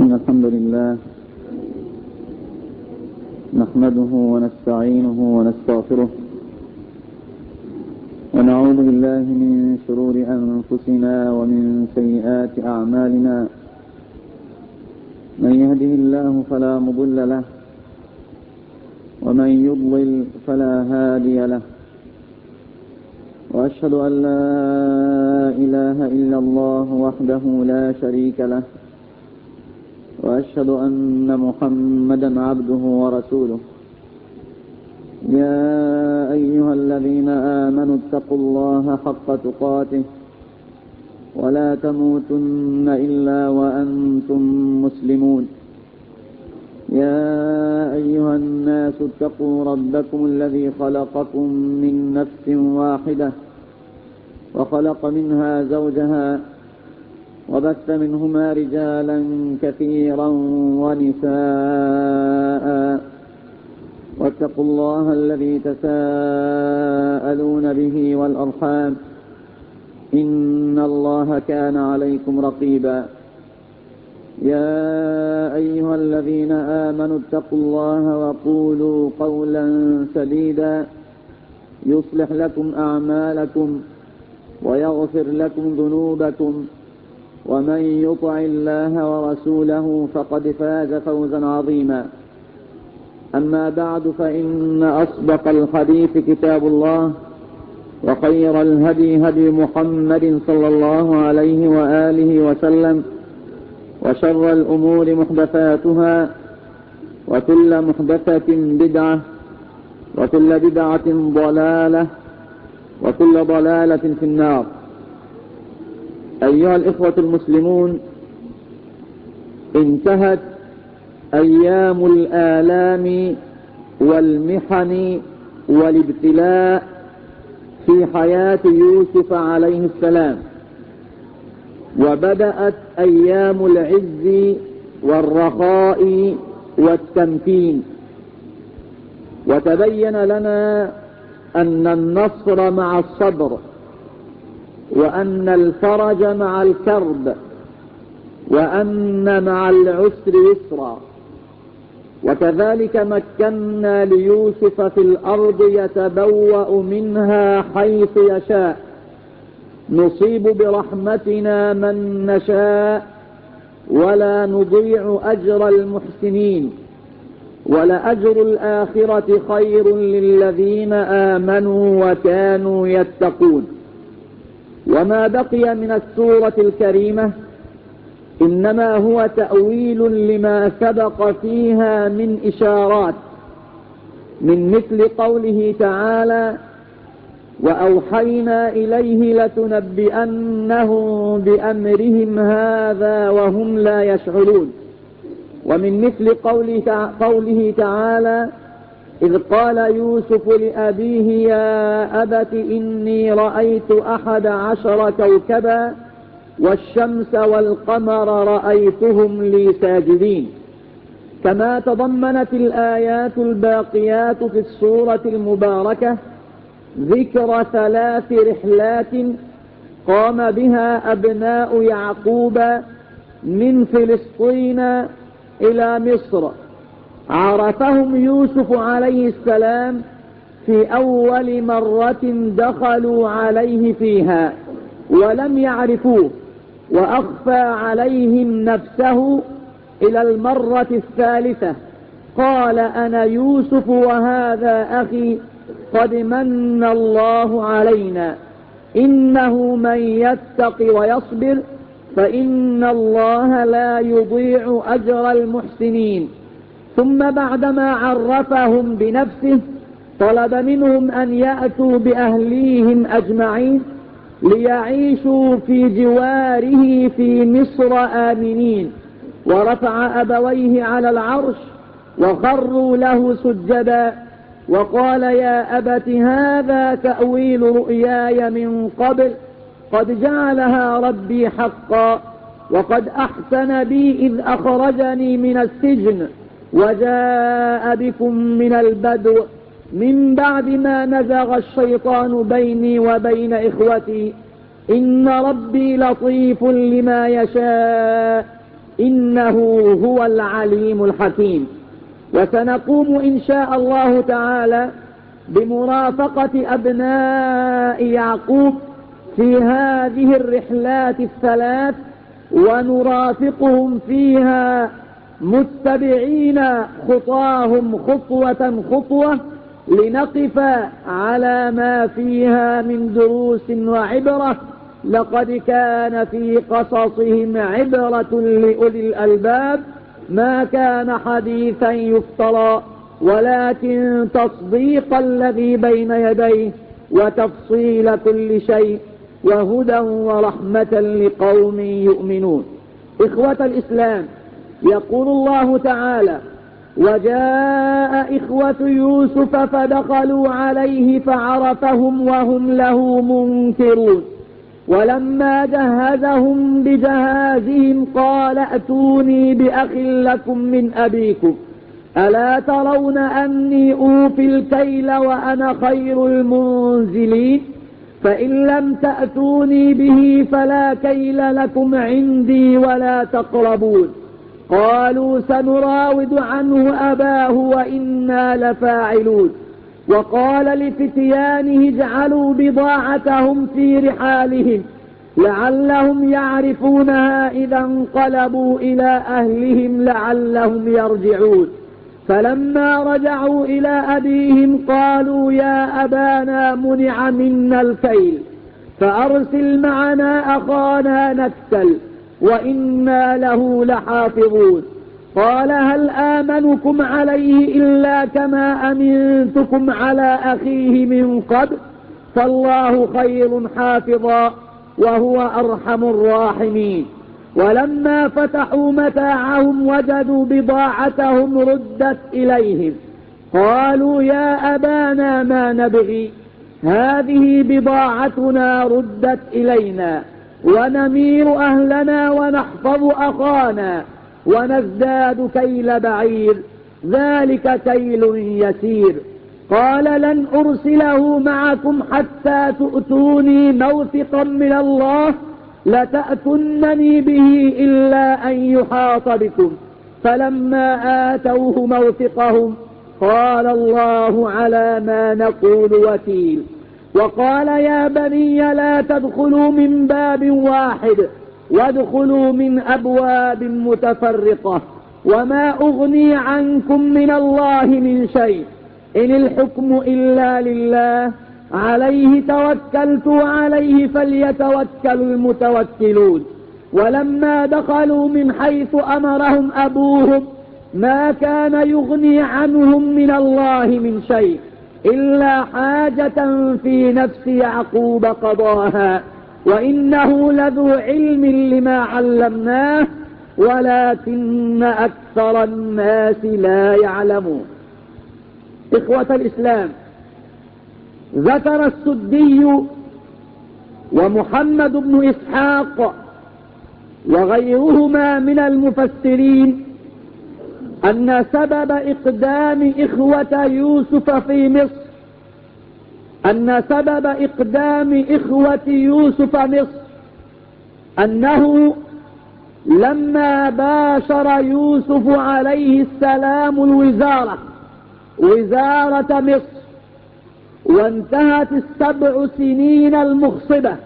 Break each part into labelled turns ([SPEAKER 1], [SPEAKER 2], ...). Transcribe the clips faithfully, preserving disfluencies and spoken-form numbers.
[SPEAKER 1] إن الحمد لله نحمده ونستعينه ونستغفره ونعوذ بالله من شرور أنفسنا ومن سيئات أعمالنا. من يهده الله فلا مضل له ومن يضلل فلا هادي له، وأشهد أن لا إله إلا الله وحده لا شريك له، وأشهد أن محمدا عبده ورسوله. يا أيها الذين آمنوا اتقوا الله حق تقاته ولا تموتن إلا وأنتم مسلمون. يا أيها الناس اتقوا ربكم الذي خلقكم من نفس واحدة وخلق منها زوجها وبث منهما رجالا كثيرا ونساء، واتقوا الله الذي تساءلون به والأرحام إن الله كان عليكم رقيبا. يا أيها الذين آمنوا اتقوا الله وقولوا قولا سديدا يصلح لكم أعمالكم ويغفر لكم ذنوبكم، ومن يطع الله ورسوله فقد فاز فوزا عظيما. أما بعد، فإن أصدق الحديث كتاب الله، وخير الهدي هدي محمد صلى الله عليه وآله وسلم، وشر الأمور محدثاتها، وكل محدثة بدعة، وكل بدعة ضلالة، وكل ضلالة في النار. أيها الإخوة المسلمون، انتهت أيام الآلام والمحن والابتلاء في حياة يوسف عليه السلام، وبدأت أيام العز والرخاء والتمكين. وتبين لنا أن النصر مع الصبر، وأن الفرج مع الكرب، وأن مع العسر يسرا. وكذلك مكنا ليوسف في الأرض يتبوأ منها حيث يشاء، نصيب برحمتنا من نشاء ولا نضيع أجر المحسنين، ولأجر الآخرة خير للذين آمنوا وكانوا يتقون. وما بقي من السورة الكريمة إنما هو تأويل لما سبق فيها من إشارات، من مثل قوله تعالى: وأوحينا إليه لتنبئنهم بأمرهم هذا وهم لا يشعرون. ومن مثل قوله تعالى: إذ قال يوسف لأبيه يا أبت إني رأيت أحد عشر كوكبا والشمس والقمر رأيتهم لي ساجدين. كما تضمنت الآيات الباقيات في السورة المباركة ذكر ثلاث رحلات قام بها أبناء يعقوب من فلسطين إلى مصر، عرفهم يوسف عليه السلام في أول مرة دخلوا عليه فيها ولم يعرفوه، وأخفى عليهم نفسه إلى المرة الثالثة. قال: أنا يوسف وهذا أخي قد من الله علينا، إنه من يتق ويصبر فإن الله لا يضيع أجر المحسنين. ثم بعدما عرفهم بنفسه طلب منهم أن يأتوا بأهليهم أجمعين ليعيشوا في جواره في مصر آمنين. ورفع أبويه على العرش وخروا له سجدا، وقال: يا أبت هذا تأويل رؤياي من قبل قد جعلها ربي حقا، وقد أحسن بي إذ أخرجني من السجن وجاء بكم من البدو من بعد ما نزغ الشيطان بيني وبين إخوتي إن ربي لطيف لما يشاء
[SPEAKER 2] إنه هو العليم الحكيم. وسنقوم إن شاء الله تعالى بمرافقة أبناء يعقوب في هذه الرحلات الثلاث، ونرافقهم فيها متبعين خطاهم خطوة خطوة، لنقف على ما فيها من دروس وعبرة. لقد كان في قصصهم عبرة لأولي الألباب، ما كان حديثا يفترى، ولكن تصديق الذي بين يديه وتفصيل كل شيء وهدى ورحمة لقوم يؤمنون. إخوة الإسلام، يقول الله تعالى: وجاء إخوة يوسف فدخلوا عليه فعرفهم وهم له منكرون، ولما جهزهم بجهازهم قال ائتوني بأخ لكم من أبيكم ألا ترون أني أوفي الكيل وأنا خير المنزلين، فإن لم تأتوني به فلا كيل لكم عندي ولا تقربون. قالوا سنراود عنه أباه وإنا لفاعلون. وقال لفتيانه اجعلوا بضاعتهم في رحالهم لعلهم يعرفونها إذا انقلبوا إلى أهلهم لعلهم يرجعون. فلما رجعوا إلى أبيهم قالوا يا أبانا منع منا الكيل فأرسل معنا أخانا نكتل وإنا له لحافظون. قال هل آمنكم عليه إلا كما أمنتكم على أخيه من قبل، فالله خير حافظا وهو أرحم الراحمين. ولما فتحوا متاعهم وجدوا بضاعتهم ردت إليهم قالوا يا أبانا ما نبغي، هذه بضاعتنا ردت إلينا ونمير أهلنا ونحفظ أخانا ونزداد كيل بعير، ذلك كيل يسير. قال لن أرسله معكم حتى تؤتوني موثقا من الله لتأتنني به إلا أن يحاط بكم. فلما آتوه موثقهم قال الله على ما نقول وكيل. وقال يا بني لا تدخلوا من باب واحد وادخلوا من أبواب متفرقة وما أغني عنكم من الله من شيء إن الحكم إلا لله عليه توكلت وعليه فليتوكل المتوكلون. ولما دخلوا من حيث أمرهم أبوهم ما كان يغني عنهم من الله من شيء إلا حاجة في نفس يعقوب قضاها وإنه لذو علم لما علمناه ولكن أكثر الناس لا يعلمون. إخوة الإسلام، ذكر السدي ومحمد بن إسحاق وغيرهما من المفسرين أن سبب إقدام إخوة يوسف في مصر أن سبب إقدام إخوة يوسف مصر أنه لما باشر يوسف عليه السلام الوزارة وزارة مصر وانتهت السبع سنين المخصبة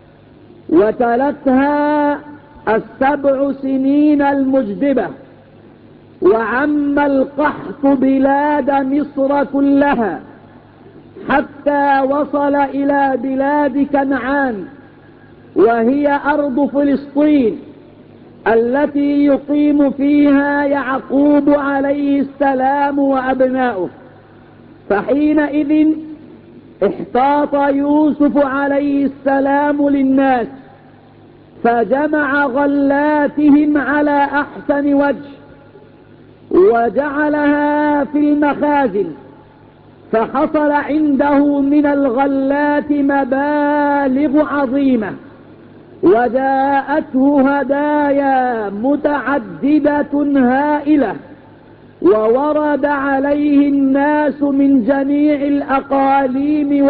[SPEAKER 2] وتلتها السبع سنين المجدبة وعم القحط بلاد مصر كلها حتى وصل إلى بلاد كنعان وهي أرض فلسطين التي يقيم فيها يعقوب عليه السلام وأبناؤه. فحينئذ احتاط يوسف عليه السلام للناس فجمع غلاتهم على أحسن وجه وجعلها في المخازن، فحصل عنده من الغلات مبالغ عظيمة وجاءته هدايا متعددة هائلة وورد عليه الناس من جميع الأقاليم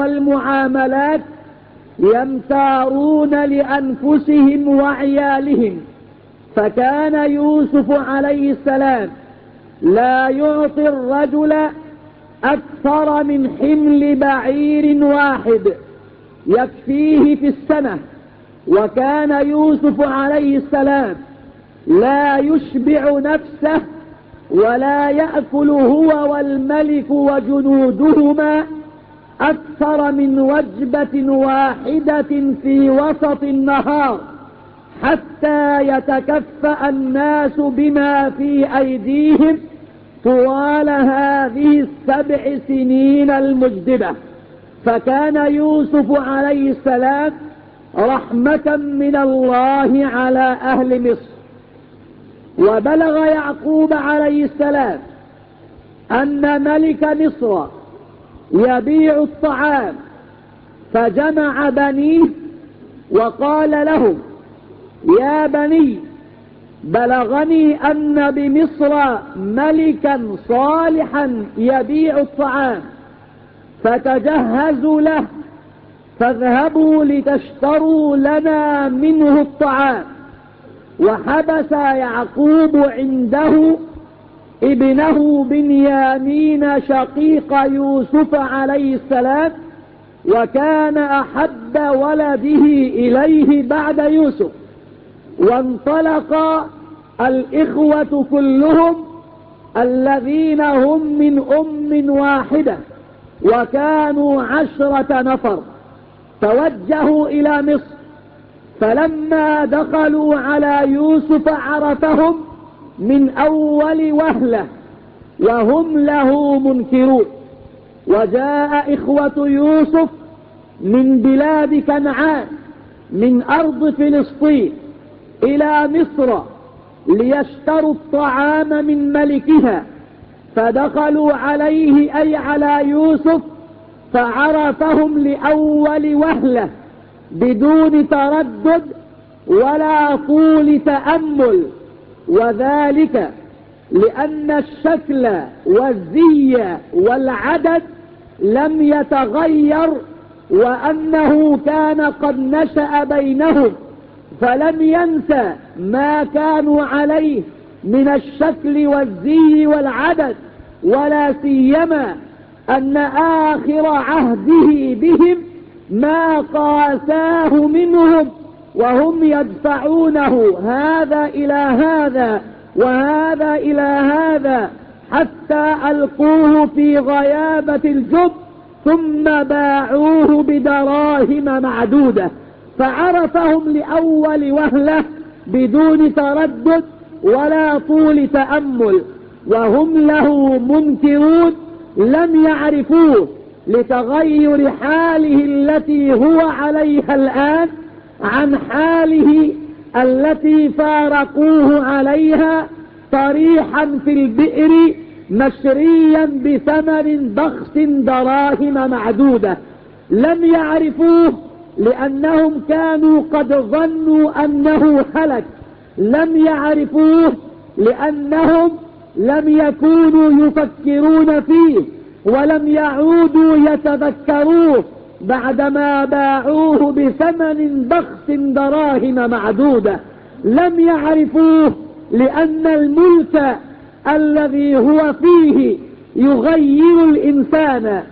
[SPEAKER 2] والمعاملات يمتارون لأنفسهم وعيالهم فكان يوسف عليه السلام لا يعطي الرجل أكثر من حمل بعير واحد يكفيه في السنة، وكان يوسف عليه السلام لا يشبع نفسه ولا يأكل هو والملك وجنودهما أكثر من وجبة واحدة في وسط النهار حتى يتكفأ الناس بما في أيديهم طوال هذه السبع سنين المجدبة. فكان يوسف عليه السلام رحمة من الله على أهل مصر. وبلغ يعقوب عليه السلام أن ملك مصر يبيع الطعام، فجمع بنيه وقال لهم: يا بني، بلغني أن بمصر ملكا صالحا يبيع الطعام، فتجهزوا له، فاذهبوا لتشتروا لنا منه الطعام. وحبس يعقوب عنده ابنه بنيامين شقيق يوسف عليه السلام، وكان أحب ولده إليه بعد يوسف. وانطلق الإخوة كلهم الذين هم من أم واحدة، وكانوا عشرة نفر، توجهوا إلى مصر. فلما دخلوا على يوسف عرفهم من أول وهلة وهم له منكرون. وجاء إخوة يوسف من بلاد كنعان من أرض فلسطين إلى مصر ليشتروا الطعام من ملكها، فدخلوا عليه أي على يوسف فعرفهم لأول وهلة بدون تردد ولا طول تأمل، وذلك لأن الشكل والزي والعدد لم يتغير، وأنه كان قد نشأ بينهم، فلم ينسى ما كانوا عليه من الشكل والزي والعدد، ولا سيما أن آخر عهده بهم ما قاساه منهم وهم يدفعونه هذا إلى هذا وهذا إلى هذا حتى ألقوه في غيابة الجب، ثم باعوه بدراهم معدودة. فعرفهم لأول وهلة بدون تردد ولا طول تأمل، وهم له منكرون لم يعرفوه لتغير حاله التي هو عليها الآن عن حاله التي فارقوه عليها طريحا في البئر مشريا بثمن بخس دراهم معدودة. لم يعرفوه لأنهم كانوا قد ظنوا أنه هلك، لم يعرفوه لأنهم لم يكونوا يفكرون فيه ولم يعودوا يتذكروه بعدما باعوه بثمن بخس دراهم معدودة. لم يعرفوه لأن الملك الذي هو فيه يغير الإنسان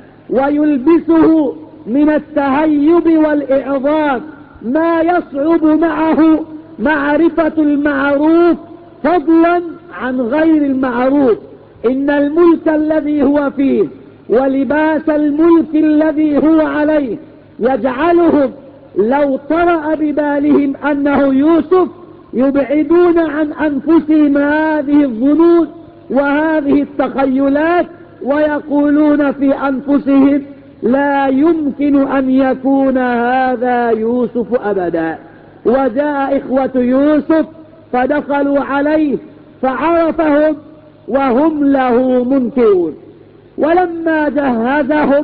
[SPEAKER 2] ويلبسه من التهيب والإعظام ما يصعب معه معرفة المعروف فضلا عن غير المعروف. إن الملك الذي هو فيه ولباس الملك الذي هو عليه يجعلهم لو طرأ ببالهم أنه يوسف يبعدون عن أنفسهم هذه الظنون وهذه التخيلات، ويقولون في أنفسهم: لا يمكن أن يكون هذا يوسف أبدا. وجاء إخوة يوسف فدخلوا عليه فعرفهم وهم له منكرون. ولما جهزهم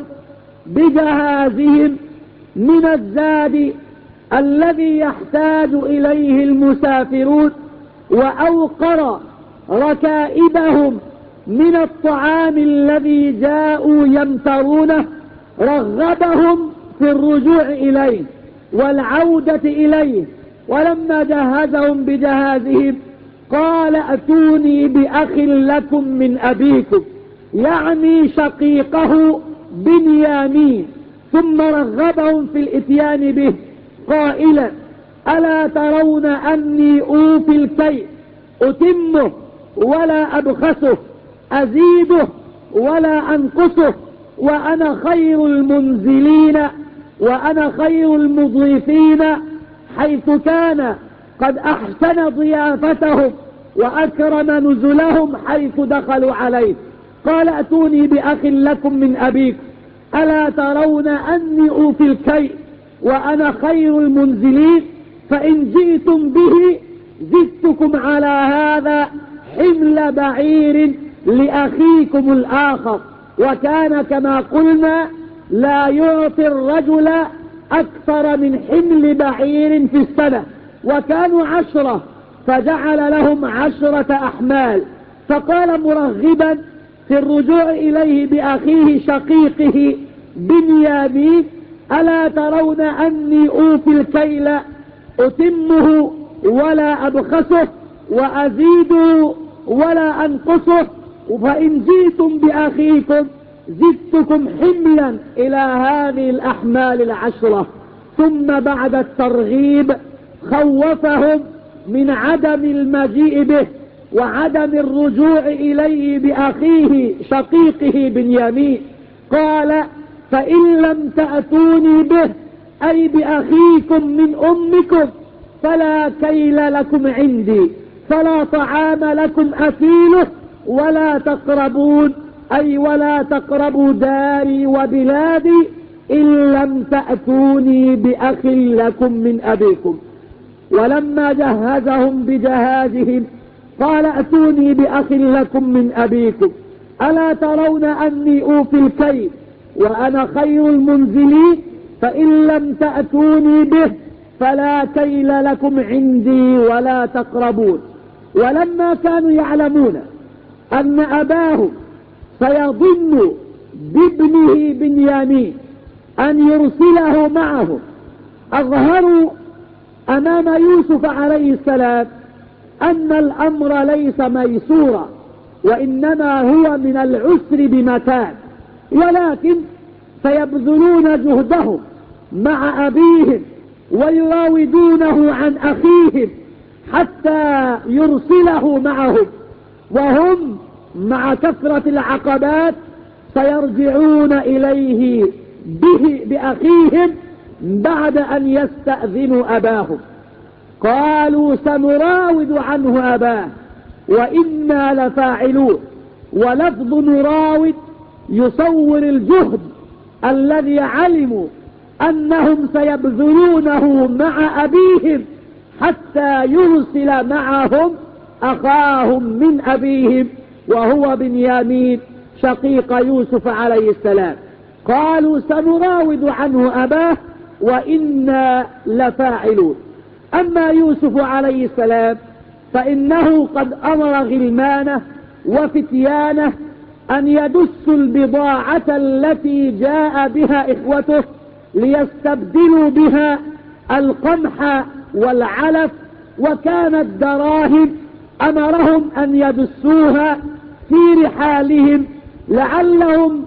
[SPEAKER 2] بجهازهم من الزاد الذي يحتاج إليه المسافرون وأوقر ركائبهم من الطعام الذي جاءوا يمترونه، رغبهم في الرجوع إليه والعودة إليه. ولما جهزهم بجهازهم قال ائتوني بأخ لكم من أبيكم، يعني شقيقه بنيامين، ثم رغبهم في الاتيان به قائلا ألا ترون أني أوفي الكيل أتمه ولا أبخسه أزيده ولا أنقصه، وأنا خير المنزلين وأنا خير المضيفين، حيث كان قد أحسن ضيافتهم وأكرم نزلهم حيث دخلوا عليه. قال ائتوني بأخ لكم من أبيكم ألا ترون أني أوفي الكيل وأنا خير المنزلين، فإن جئتم به زدتكم على هذا حمل بعير لأخيكم الآخر. وكان كما قلنا لا يعطي الرجل أكثر من حمل بعير في السنة، وكانوا عشرة فجعل لهم عشرة أحمال. فقال مرغبا في الرجوع إليه بأخيه شقيقه بنيامين ألا ترون أني أوفي الكيل أتمه ولا أبخسه وأزيده ولا أنقصه، فإن جئتم بأخيكم زدتكم حملا إلى هذه الأحمال العشرة. ثم بعد الترغيب خوفهم من عدم المجيء به وعدم الرجوع إليه بأخيه شقيقه بنيامين. قال فإن لم تأتوني به أي بأخيكم من أمكم فلا كيل لكم عندي، فلا طعام لكم أكيله، ولا تقربون أي ولا تقربوا داري وبلادي إن لم تأتوني بأخ لكم من أبيكم. ولما جهزهم بجهازهم قال ائتوني بأخ لكم من أبيكم ألا ترون أني أوفي الكيل وأنا خير المنزلين، فإن لم تأتوني به فلا كيل لكم عندي ولا تقربون. ولما كانوا يعلمون أن أباه سيظن بابنه بنيامين أن يرسله معه، أظهروا أمام يوسف عليه السلام أن الأمر ليس ميسورا، وإنما هو من العسر بمتان، ولكن سيبذلون جهدهم مع أبيهم ويراودونه عن أخيهم حتى يرسله معهم، وهم مع كثرة العقبات سيرجعون إليه به بأخيهم بعد أن يستأذنوا أباهم. قالوا سنراود عنه أباه وإنا لفاعلون. ولفظ نراود يصور الجهد الذي علموا أنهم سيبذلونه مع أبيهم حتى يرسل معهم أخاهم من أبيهم وهو بنيامين شقيق يوسف عليه السلام. قالوا سنراود عنه أباه وإنا لفاعلون. أما يوسف عليه السلام فإنه قد أمر غلمانه وفتيانه أن يدسوا البضاعة التي جاء بها إخوته ليستبدلوا بها القمح والعلف، وكانت دراهم أمرهم أن يدسوها في رحالهم لعلهم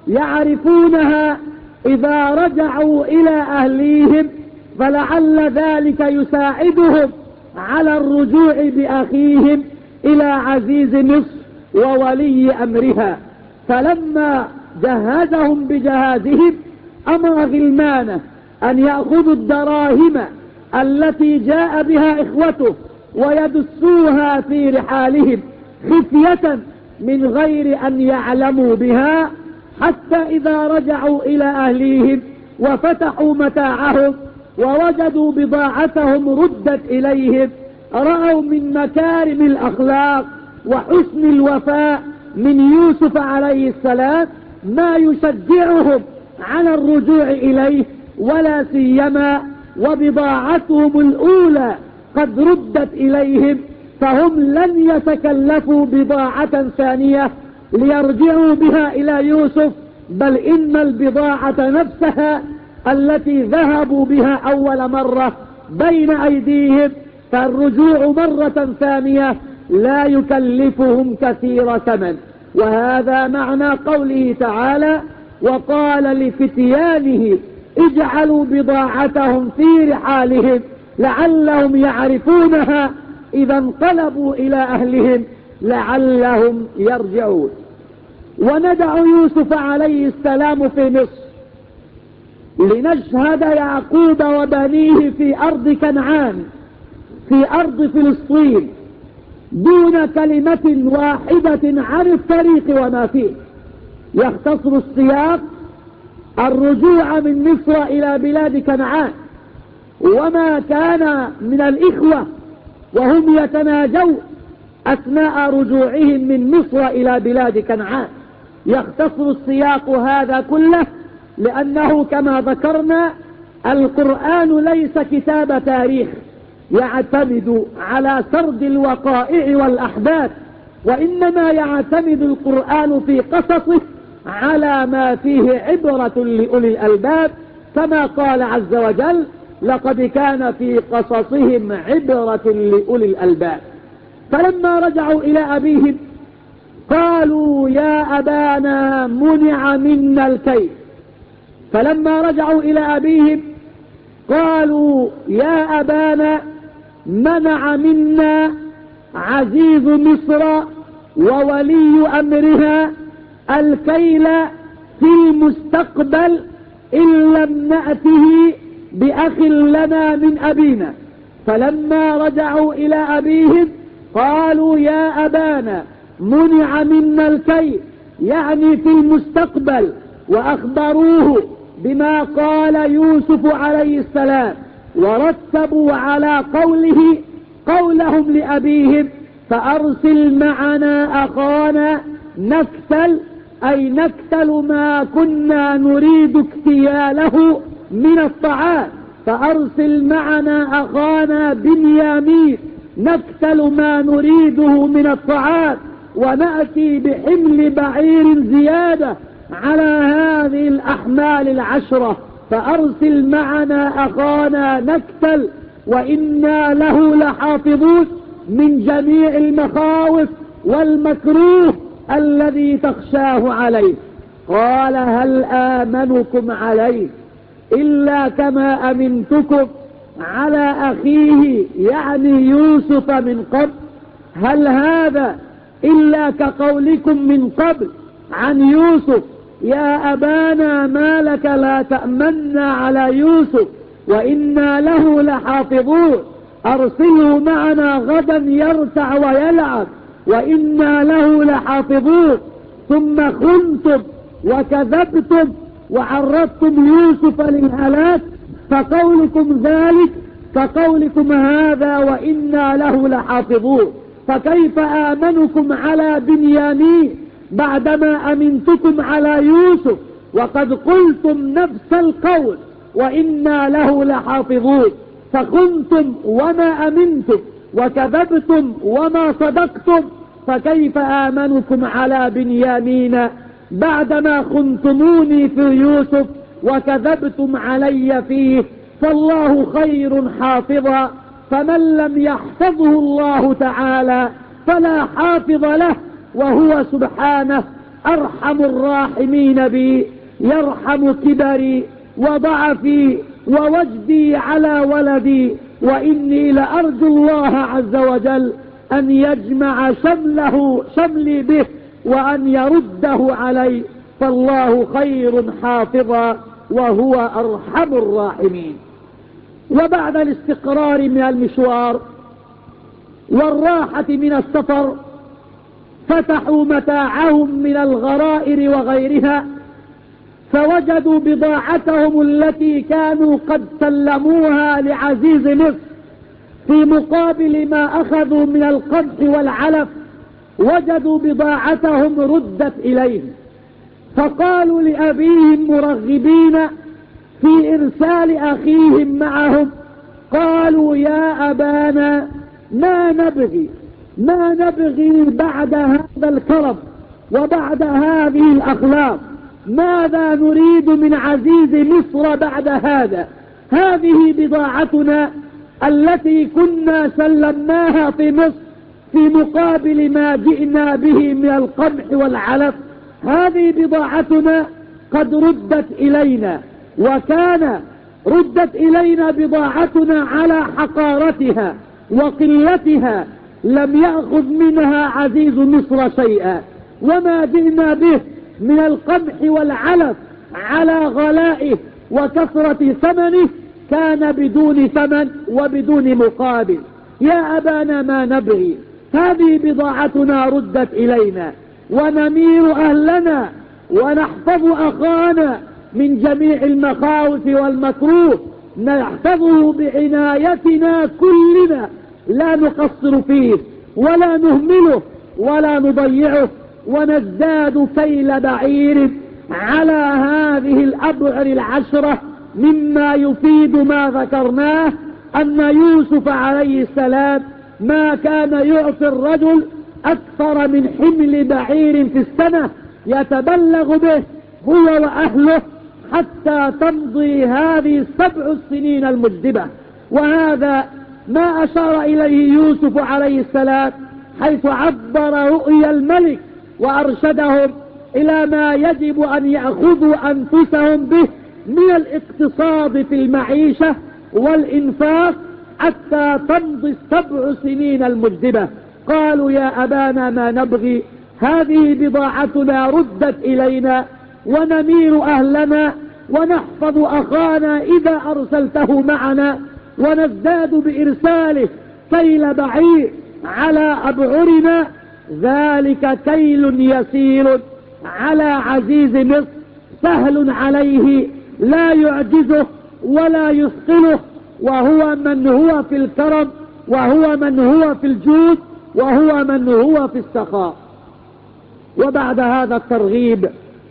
[SPEAKER 2] يعرفونها إذا رجعوا إلى أهليهم، فلعل ذلك يساعدهم على الرجوع بأخيهم إلى عزيز مصر وولي أمرها. فلما جهزهم بجهازهم أمر غلمانه أن يأخذوا الدراهم التي جاء بها إخوته ويدسوها في رحالهم خفية من غير أن يعلموا بها، حتى إذا رجعوا إلى أهليهم وفتحوا متاعهم ووجدوا بضاعتهم ردت إليهم رأوا من مكارم الأخلاق وحسن الوفاء من يوسف عليه السلام ما يشجعهم على الرجوع إليه، ولا سيما وبضاعتهم الأولى قد ردت إليهم، فهم لن يتكلفوا بضاعة ثانية ليرجعوا بها إلى يوسف، بل إن البضاعة نفسها التي ذهبوا بها أول مرة بين أيديهم، فالرجوع مرة ثانية لا يكلفهم كثير ثمن. وهذا معنى قوله تعالى: وقال لفتيانه اجعلوا بضاعتهم في رحالهم لعلهم يعرفونها إذا انقلبوا إلى أهلهم لعلهم يرجعون. وندع يوسف عليه السلام في مصر لنشهد يعقوب وبنيه في أرض كنعان، في أرض فلسطين، دون كلمة واحدة عن الطريق وما فيه. يختصر السياق الرجوع من مصر إلى بلاد كنعان، وما كان من الإخوة وهم يتناجون أثناء رجوعهم من مصر إلى بلاد كنعان. يختصر السياق هذا كله لأنه كما ذكرنا القرآن ليس كتاب تاريخ يعتمد على سرد الوقائع والأحداث، وإنما يعتمد القرآن في قصصه على ما فيه عبرة لأولي الألباب، كما قال عز وجل: لقد كان في قصصهم عبرة لأولي الألباب. فلما رجعوا إلى أبيهم قالوا: يا أبانا منع منا الكيل. فلما رجعوا إلى أبيهم قالوا: يا أبانا منع منا عزيز مصر وولي أمرها الكيل في المستقبل إن لم نأته بأخ لنا من أبينا. فلما رجعوا إلى أبيهم قالوا: يا أبانا منع منا الكيل، يعني في المستقبل، وأخبروه بما قال يوسف عليه السلام، ورتبوا على قوله قولهم لأبيهم: فأرسل معنا أخانا نكتل، أي نكتل ما كنا نريد اكتياله من الطعام. فأرسل معنا أخانا بنيامين نكتل ما نريده من الطعام ونأتي بحمل بعير زيادة على هذه الأحمال العشرة. فأرسل معنا أخانا نكتل وإنا له لحافظون من جميع المخاوف والمكروه الذي تخشاه عليه. قال: هل آمنكم عليه إلا كما أمنتكم على أخيه، يعني يوسف من قبل؟ هل هذا إلا كقولكم من قبل عن يوسف: يا أبانا ما لك لا تأمنا على يوسف وإنا له لحافظون، أرسله معنا غدا يرتع ويلعب وإنا له لحافظون، ثم خنتم وكذبتم وعرضتم يوسف للهلاك، فقولكم ذلك كقولكم هذا وإنا له لحافظون. فكيف آمنكم على بنيامين بعدما أمنتكم على يوسف وقد قلتم نفس القول وإنا له لحافظون؟ فخنتم وما أمنتم وكذبتم وما صدقتم، فكيف آمنكم على بنيامين بعدما خنتموني في يوسف وكذبتم علي فيه؟ فالله خير حافظا، فمن لم يحفظه الله تعالى فلا حافظ له، وهو سبحانه أرحم الراحمين بي، يرحم كبري وضعفي ووجدي على ولدي، وإني لأرجو الله عز وجل أن يجمع شمله شملي به وأن يرده علي، فالله خير حافظا وهو أرحم الراحمين. وبعد الاستقرار من المشوار والراحة من السفر فتحوا متاعهم من الغرائر وغيرها، فوجدوا بضاعتهم التي كانوا قد سلموها لعزيز مصر في مقابل ما أخذوا من القمح والعلف، وجدوا بضاعتهم ردت إليهم، فقالوا لأبيهم مرغبين في إرسال أخيهم معهم، قالوا: يا أبانا ما نبغي ما نبغي بعد هذا الكرم وبعد هذه الأخلاق، ماذا نريد من عزيز مصر بعد هذا؟ هذه بضاعتنا التي كنا سلمناها في مصر في مقابل ما جئنا به من القمح والعلف. هذه بضاعتنا قد ردت إلينا، وكان ردت إلينا بضاعتنا على حقارتها وقلتها، لم يأخذ منها عزيز مصر شيئا، وما جئنا به من القمح والعلف على غلائه وكثرة ثمنه كان بدون ثمن وبدون مقابل. يا أبانا ما نبغي، هذه بضاعتنا ردت إلينا، ونمير أهلنا ونحفظ أخانا من جميع المخاوف والمكروه، نحفظه بعنايتنا كلنا، لا نقصر فيه ولا نهمله ولا نضيعه، ونزداد كيل بعير على هذه الأبعر العشرة، مما يفيد ما ذكرناه أن يوسف عليه السلام ما كان يعطي الرجل أكثر من حمل بعير في السنة يتبلغ به هو وأهله حتى تمضي هذه السبع السنين المجدبة. وهذا ما أشار إليه يوسف عليه السلام حيث عبر رؤيا الملك وأرشدهم إلى ما يجب أن يأخذوا أنفسهم به من الاقتصاد في المعيشة والإنفاق حتى تمضي السبع سنين المجدبة. قالوا يا أبانا ما نبغي، هذه بضاعتنا ردت إلينا، ونمير أهلنا ونحفظ أخانا إذا أرسلته معنا، ونزداد بإرساله كيل بعير على أبعرنا، ذلك كيل يسير على عزيز مصر، سهل عليه لا يعجزه ولا يثقله، وهو من هو في الكرم، وهو من هو في الجود، وهو من هو في السخاء. وبعد هذا الترغيب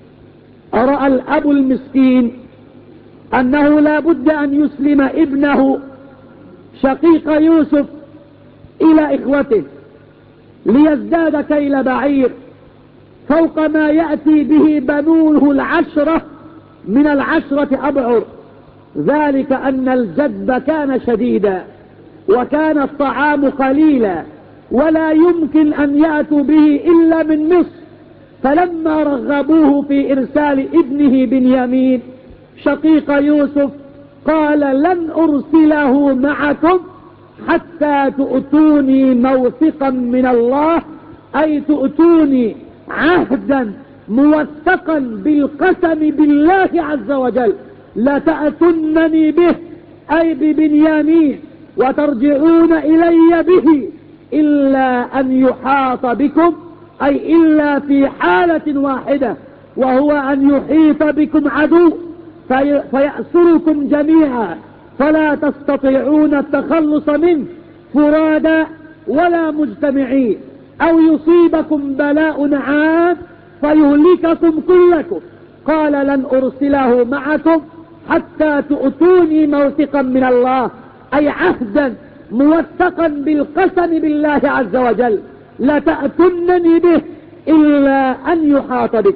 [SPEAKER 2] رأى الأب المسكين أنه لا بد أن يسلم ابنه شقيق يوسف إلى إخوته ليزداد كيل بعير فوق ما يأتي به بنوه العشرة من العشرة أبعر، ذلك أن الجدب كان شديدا وكان الطعام قليلا ولا يمكن أن يأتوا به إلا من مصر. فلما رغبوه في إرسال ابنه بنيامين شقيق يوسف قال لن أرسله معكم حتى تؤتوني موثقا من الله، أي تؤتوني عهدا موثقا بالقسم بالله عز وجل، لتأتنني به أي ببنيامين وترجعون إلي به إلا أن يحاط بكم، أي إلا في حالة واحدة، وهو أن يحيط بكم عدو في فيأسركم جميعا فلا تستطيعون التخلص منه فرادا ولا مجتمعين، أو يصيبكم بلاء عام فيهلككم كلكم. قال لن أرسله معكم حتى تؤتوني موثقا من الله، أي عهدا موثقا بالقسم بالله عز وجل، لتأتنني به إلا أن يحاط بك.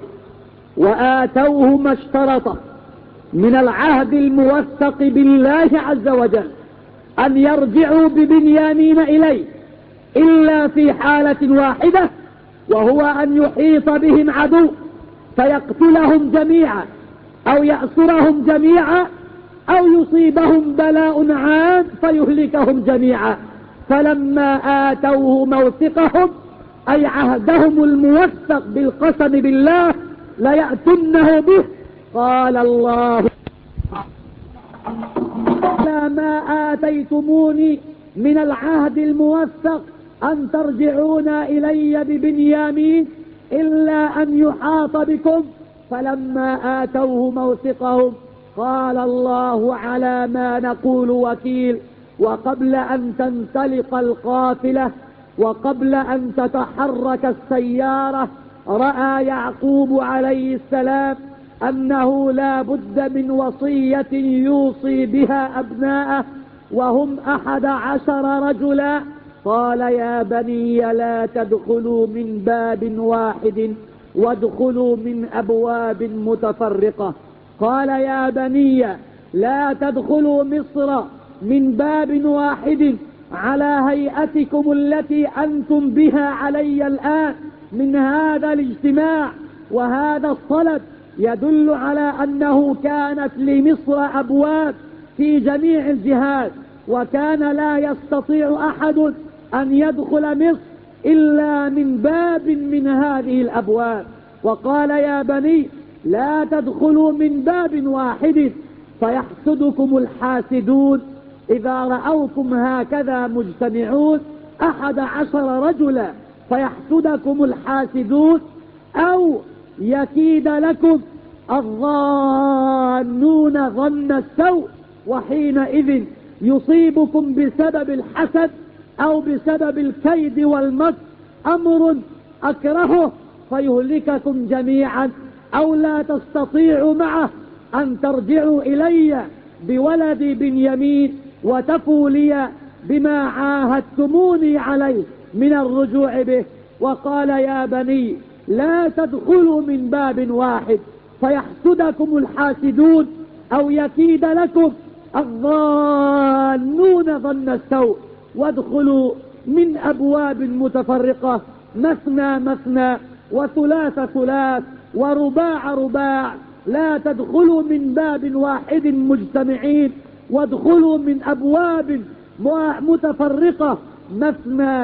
[SPEAKER 2] وآتوه ما اشترطه من العهد الموثق بالله عز وجل أن يرجعوا ببنيامين إليه إلا في حالة واحدة، وهو أن يحيط بهم عدو فيقتلهم جميعا أو يأسرهم جميعا أو يصيبهم بلاء عام فيهلكهم جميعا. فلما آتوه موثقهم أي عهدهم الموثق بالقسم بالله ليأتنه به، قال الله ما آتيتموني من العهد الموثق أن ترجعون إلي ببنيامين إلا أن يحاط بكم. فلما آتوه موثقهم قال الله على ما نقول وكيل. وقبل أن تنطلق القافلة وقبل أن تتحرك السيارة رأى يعقوب عليه السلام أنه لا بد من وصية يوصي بها أبناءه وهم أحد عشر رجلا. قال يا بني لا تدخلوا من باب واحد وادخلوا من أبواب متفرقة. قال يا بني لا تدخلوا مصر من باب واحد على هيئتكم التي أنتم بها علي الآن من هذا الاجتماع وهذا الطلب، يدل على أنه كانت لمصر أبواب في جميع الجهات، وكان لا يستطيع أحد أن يدخل مصر إلا من باب من هذه الأبواب. وقال يا بني لا تدخلوا من باب واحد فيحسدكم الحاسدون إذا رأوكم هكذا مجتمعون أحد عشر رجلا فيحسدكم الحاسدون أو يكيد لكم الظانون ظن السوء، وحينئذ يصيبكم بسبب الحسد أو بسبب الكيد والمكر أمر أكرهه فيهلككم جميعا، أو لا تستطيعوا معه أن ترجعوا إلي بولد بنيامين وتفوا لي بما عاهدتموني عليه من الرجوع به. وقال يا بني لا تدخلوا من باب واحد فيحسدكم الحاسدون أو يكيد لكم الظانون ظن السوء، وادخلوا من أبواب متفرقة مثنى مثنى وثلاث ثلاث ورباع رباع، لا تدخلوا من باب واحد مجتمعين، وادخلوا من أبواب متفرقة مثنى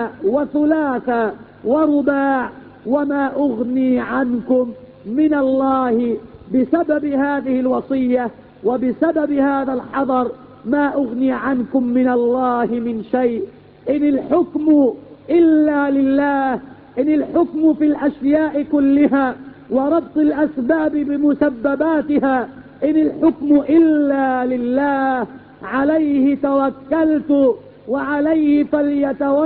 [SPEAKER 2] وثلاث ورباع، وما أغني عنكم من الله بسبب هذه الوصية وبسبب هذا الحظر ما أغني عنكم من الله من شيء، إن الحكم إلا لله، إن الحكم في الأشياء كلها وربط الأسباب بمسبباتها، إن الحكم إلا لله، عليه توكلت وعليه فليتوكل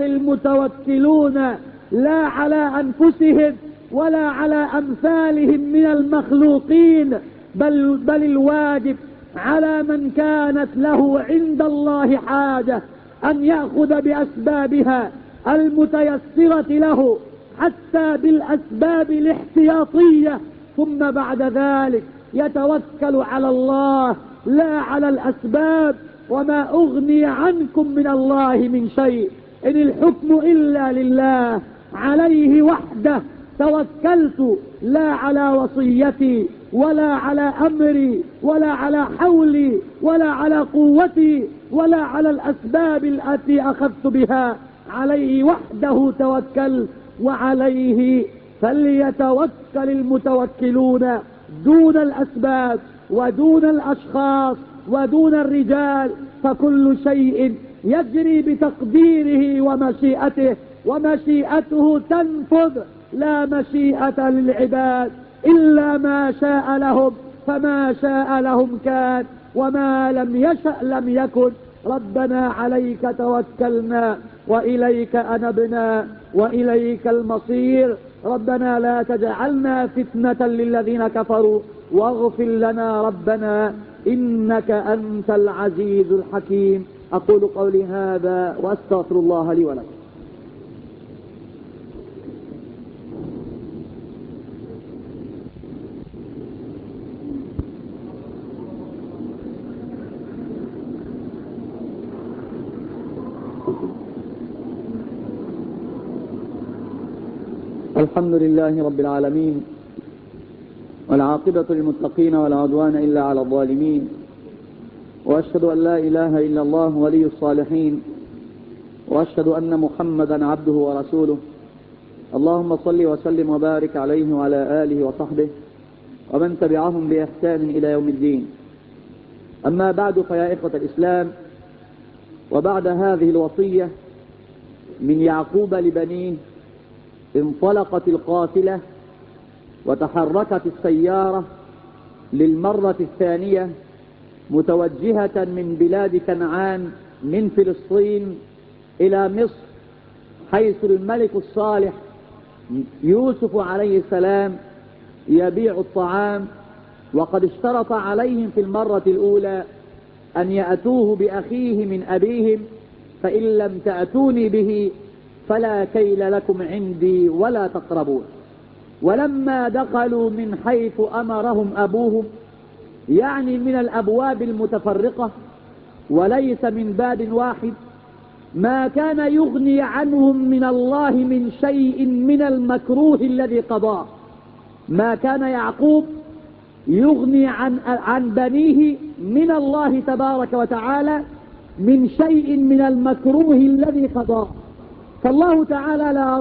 [SPEAKER 2] المتوكلون، لا على أنفسهم ولا على أمثالهم من المخلوقين، بل, بل الواجب على من كانت له عند الله حاجة أن يأخذ بأسبابها المتيسرة له حتى بالأسباب الاحتياطية، ثم بعد ذلك يتوكل على الله لا على الأسباب. وما أغني عنكم من الله من شيء، إن الحكم إلا لله، عليه وحده توكلت، لا على وصيتي ولا على أمري ولا على حولي ولا على قوتي ولا على الأسباب التي أخذت بها، عليه وحده توكل وعليه فليتوكل المتوكلون، دون الأسباب ودون الأشخاص ودون الرجال، فكل شيء يجري بتقديره ومشيئته، ومشيئته تنفذ، لا مشيئة للعباد إلا ما شاء لهم، فما شاء لهم كان وما لم يشأ لم يكن. ربنا عليك توكلنا وإليك أنبنا وإليك المصير، ربنا لا تجعلنا فتنة للذين كفروا واغفر لنا ربنا إنك أنت العزيز الحكيم. أقول قولي هذا وأستغفر الله لي ولكم.
[SPEAKER 1] الحمد لله رب العالمين، والعاقبة للمتقين ولا عدوان إلا على الظالمين، وأشهد أن لا إله إلا الله ولي الصالحين، وأشهد أن محمدا عبده ورسوله. اللهم صل وسلم وبارك عليه وعلى آله وصحبه ومن تبعهم بإحسان إلى يوم الدين. أما بعد، فيا إخوة الإسلام، وبعد هذه الوصية من يعقوب لبنيه انطلقت القافلة وتحركت السيارة للمرة الثانية متوجهة من بلاد كنعان من فلسطين إلى مصر، حيث الملك الصالح يوسف عليه السلام يبيع الطعام، وقد اشترط عليهم في المرة الأولى أن يأتوه بأخيه من أبيهم، فإن لم تأتوني به فلا كيل لكم عندي ولا تقربون. ولما دخلوا من حيث أمرهم أبوهم، يعني من الأبواب المتفرقة وليس من باب واحد،
[SPEAKER 2] ما كان يغني عنهم من الله من شيء من المكروه الذي قضاه. ما كان يعقوب يغني عن, عن بنيه من الله تبارك وتعالى من شيء من المكروه الذي قضاه. فالله تعالى لا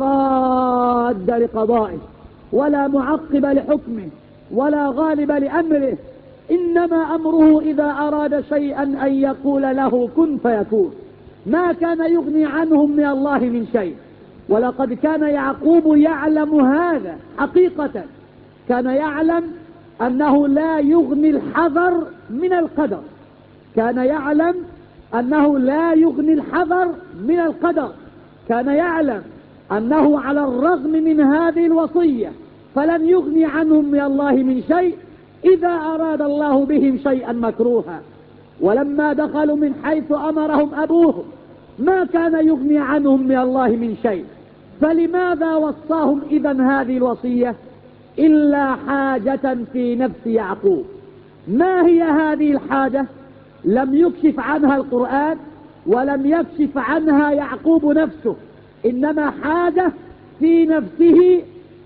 [SPEAKER 2] راد لقضائه ولا معقب لحكمه ولا غالب لأمره، إنما أمره إذا أراد شيئا أن يقول له كن فيكون. ما كان يغني عنهم من الله من شيء، ولقد كان يعقوب يعلم هذا حقيقة. كان يعلم أنه لا يغني الحذر من القدر، كان يعلم أنه لا يغني الحذر من القدر، كان يعلم أنه على الرغم من هذه الوصية فلن يغني عنهم من الله من شيء إذا أراد الله بهم شيئا مكروها. ولما دخلوا من حيث أمرهم أبوهم ما كان يغني عنهم من الله من شيء، فلماذا وصاهم إذن هذه الوصية؟ إلا حاجة في نفس يعقوب. ما هي هذه الحاجة؟ لم يكشف عنها القرآن ولم يكشف عنها يعقوب نفسه، إنما حاجة في نفسه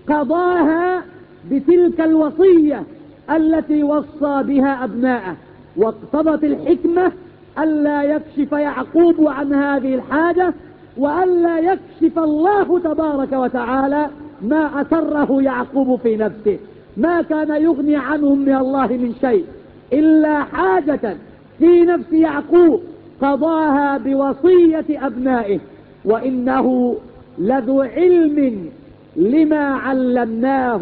[SPEAKER 2] قضاها بتلك الوصية التي وصى بها أبناءه. واقتضت الحكمة ألا يكشف يعقوب عن هذه الحاجة، وألا يكشف الله تبارك وتعالى ما أسره يعقوب في نفسه. ما كان يغني عنهم من الله من شيء إلا حاجة في نفس يعقوب قضاها بوصية أبنائه. وإنه لذو علم لما علمناه،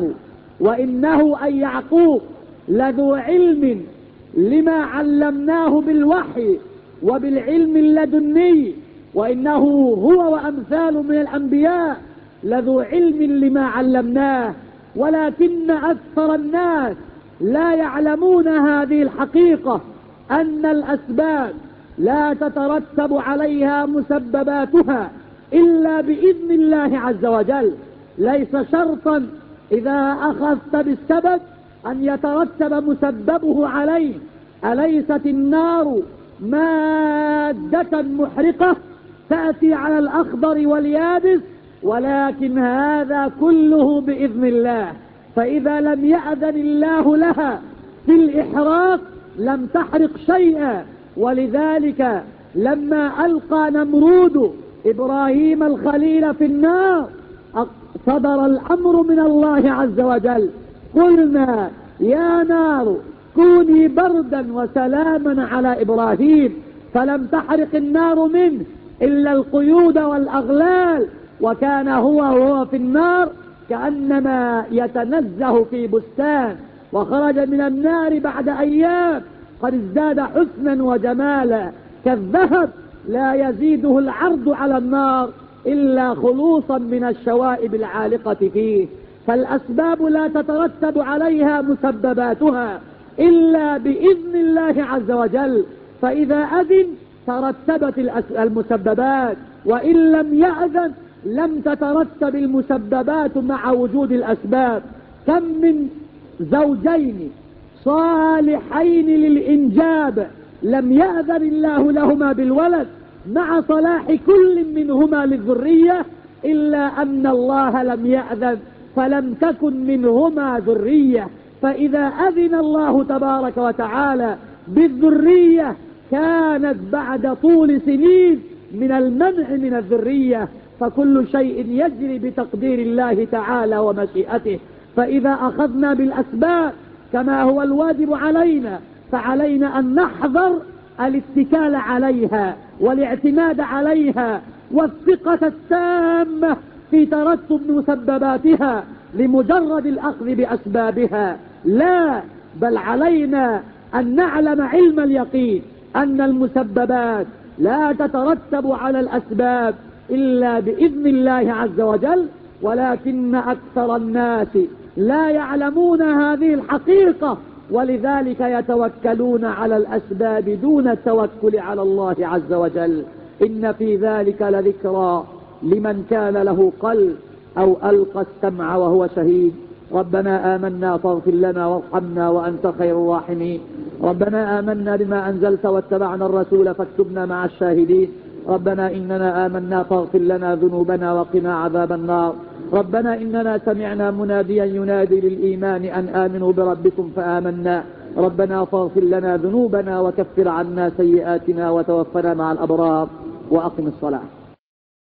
[SPEAKER 2] وإنه أي يعقوب لذو علم لما علمناه بالوحي وبالعلم اللدني، وإنه هو وأمثال من الأنبياء لذو علم لما علمناه، ولكن أكثر الناس لا يعلمون هذه الحقيقة، أن الأسباب لا تترتب عليها مسبباتها إلا بإذن الله عز وجل. ليس شرطا إذا أخذت بالسبب أن يترتب مسببه عليه. أليست النار مادة محرقة تأتي على الأخضر واليابس؟ ولكن هذا كله بإذن الله. فإذا لم يأذن الله لها في الإحراق لم تحرق شيئا. ولذلك لما ألقى نمرود إبراهيم الخليل في النار صدر الأمر من الله عز وجل: قلنا يا نار كوني بردا وسلاما على إبراهيم، فلم تحرق النار منه إلا القيود والأغلال، وكان هو وهو في النار كأنما يتنزه في بستان، وخرج من النار بعد أيام قد ازداد حسنا وجمالا كالذهب لا يزيده العرض على النار إلا خلوصا من الشوائب العالقة فيه. فالأسباب لا تترتب عليها مسبباتها إلا بإذن الله عز وجل. فإذا أذن ترتبت المسببات، وإن لم يأذن لم تترتب المسببات مع وجود الأسباب. كم من زوجين صالحين للإنجاب لم يأذن الله لهما بالولد مع صلاح كل منهما للذرية، إلا أن الله لم يأذن فلم تكن منهما ذرية. فإذا أذن الله تبارك وتعالى بالذرية كانت بعد طول سنين من المنع من الذرية. فكل شيء يجري بتقدير الله تعالى ومشيئته. فإذا أخذنا بالأسباب كما هو الواجب علينا فعلينا أن نحذر الاتكال عليها والاعتماد عليها والثقة التامة في ترتب مسبباتها لمجرد الأخذ بأسبابها. لا، بل علينا أن نعلم علم اليقين أن المسببات لا تترتب على الأسباب إلا بإذن الله عز وجل، ولكن أكثر الناس لا يعلمون هذه الحقيقة، ولذلك يتوكلون على الأسباب دون التوكل على الله عز وجل. إن في ذلك لذكرى لمن كان له قلب أو ألقى السمع وهو شهيد. ربنا آمنا فاغفر لنا وارحمنا وأنت خير الراحمين. ربنا آمنا بما أنزلت واتبعنا الرسول فاكتبنا مع الشاهدين. ربنا إننا آمنا فاغفر لنا ذنوبنا وقنا عذاب النار. ربنا إننا سمعنا مناديا ينادي للإيمان أن آمنوا بربكم فآمنا. ربنا فاغفر لنا ذنوبنا وكفر عنا سيئاتنا وتوفنا مع الأبرار وأقم الصلاة.